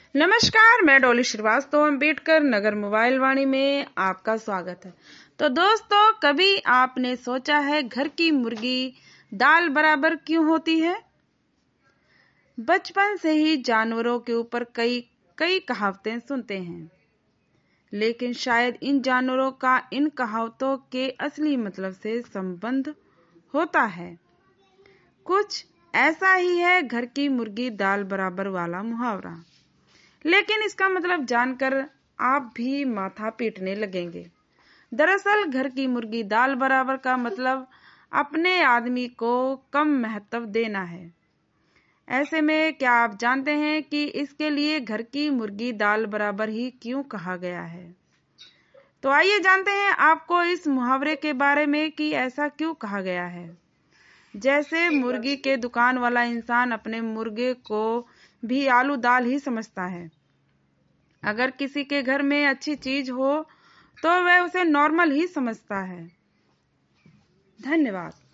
नमस्कार, मैं डॉली श्रीवास्तव अम्बेडकर नगर मोबाइल वाणी में आपका स्वागत है। तो दोस्तों, कभी आपने सोचा है घर की मुर्गी दाल बराबर क्यों होती है? बचपन से ही जानवरों के ऊपर कई कहावतें सुनते हैं, लेकिन शायद इन जानवरों का इन कहावतों के असली मतलब से संबंध होता है। कुछ ऐसा ही है घर की मुर्गी दाल बराबर वाला मुहावरा, लेकिन इसका मतलब जानकर आप भी माथा पीटने लगेंगे। दरअसल घर की मुर्गी दाल बराबर का मतलब अपने आदमी को कम महत्व देना है। ऐसे में क्या आप जानते हैं कि इसके लिए घर की मुर्गी दाल बराबर ही क्यों कहा गया है? तो आइए जानते हैं आपको इस मुहावरे के बारे में कि ऐसा क्यों कहा गया है। जैसे मुर्गी के दुकान वाला इंसान अपने मुर्गे को भी आलू दाल ही समझता है। अगर किसी के घर में अच्छी चीज हो तो वह उसे नॉर्मल ही समझता है। धन्यवाद।